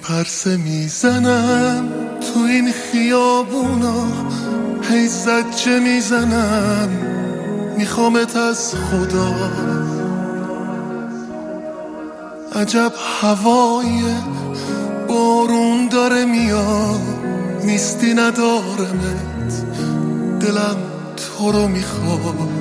پرسه میزنم تو این خیابونا، هی زجه میزنم میخوامت از خدا. عجب هوای بارون داره میاد، نیستی ندارمت، دلم تو رو میخواد.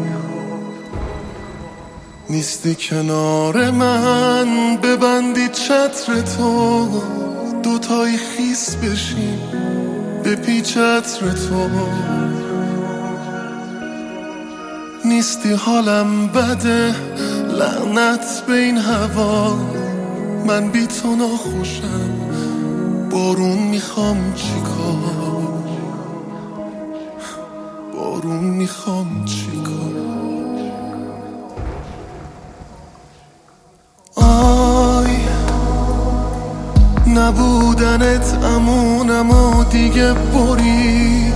نیستی کنار من، ببندی چتر تو، دوتایی خیس بشیم بپی چتر تو. نیستی حالم بده، لعنت به این هوا، من بی تو ناخوشم، بارون میخوام چیکار، بارون میخوام چیکار. آی نبودنت امونم و دیگه برید.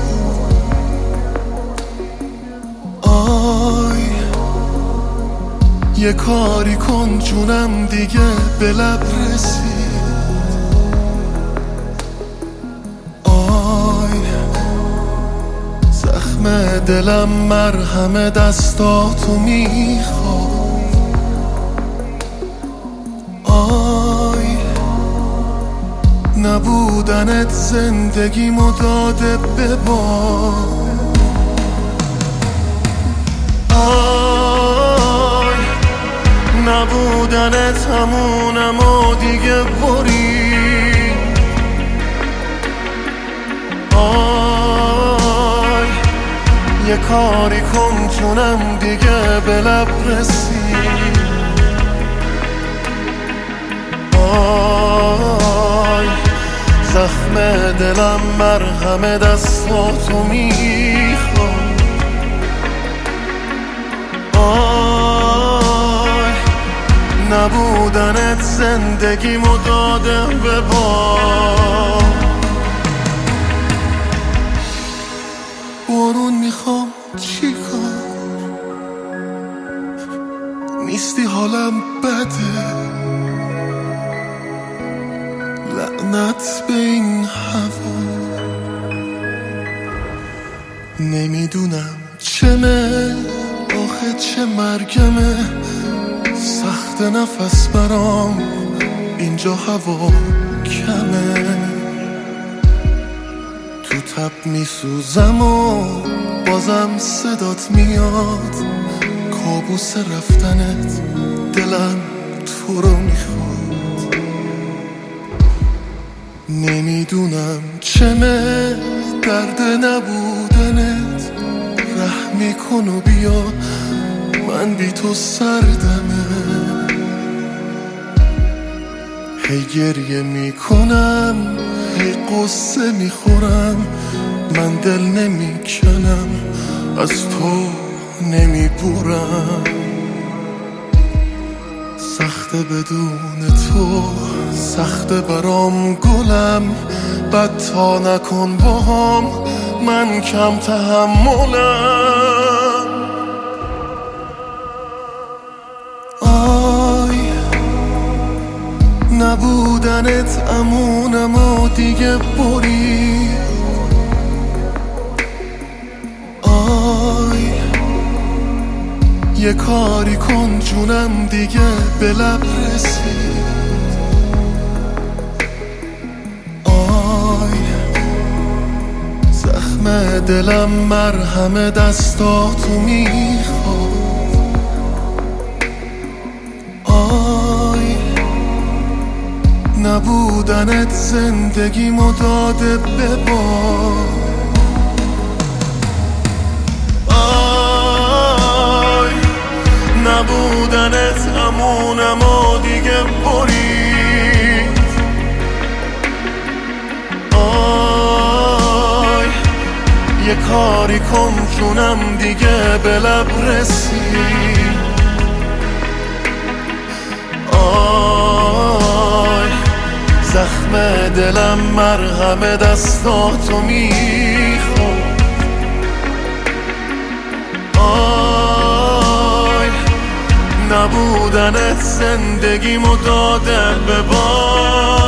آی یه کاری کن جونم دیگه به لب رسید. آی زخم دلم مرهم دستاتو میخواد. آی نبودنت زندگیمو داده به باد. آی نبودنت همونم و دیگه برید. آی یه کاری کن جونم دیگه به لب رسید. آی زخم دلم مرهم دستاتو میخواد. آی نبودنت زندگیمو داده به باد. بارون میخوام چیکار، نیستی حالم بده، لعنت به این هوا. نمیدونم چمه آخه چه مرگمه، سخت نفس برام اینجا هوا کمه. تو تب میسوزم و بازم صدات میاد، کابوس رفتنت دلم تو رو میخواد. نمیدونم چمه درد نبودنت، رحمی کن و بیا من بی تو سردمه. هی گریه میکنم هی قصه میخورم، من دل نمیکنم از تو نمیبورم. سخته بدون تو، سخته برام گلم، بد تا نکن باهام من کم تحملم. آی نبودنت امونم و دیگه برید. آی یه کاری کن جونم دیگه به لب رسید. آی زخم دلم مرهم دستاتو میخواد. آی نبودنت زندگیمو داده به باد. نبودنت همونم و دیگه برید. آی یه کاری کن جونم دیگه به لب رسید. آی زخم دلم مرهم دستاتو میخواد. نبودنت زندگیمو داده به باد.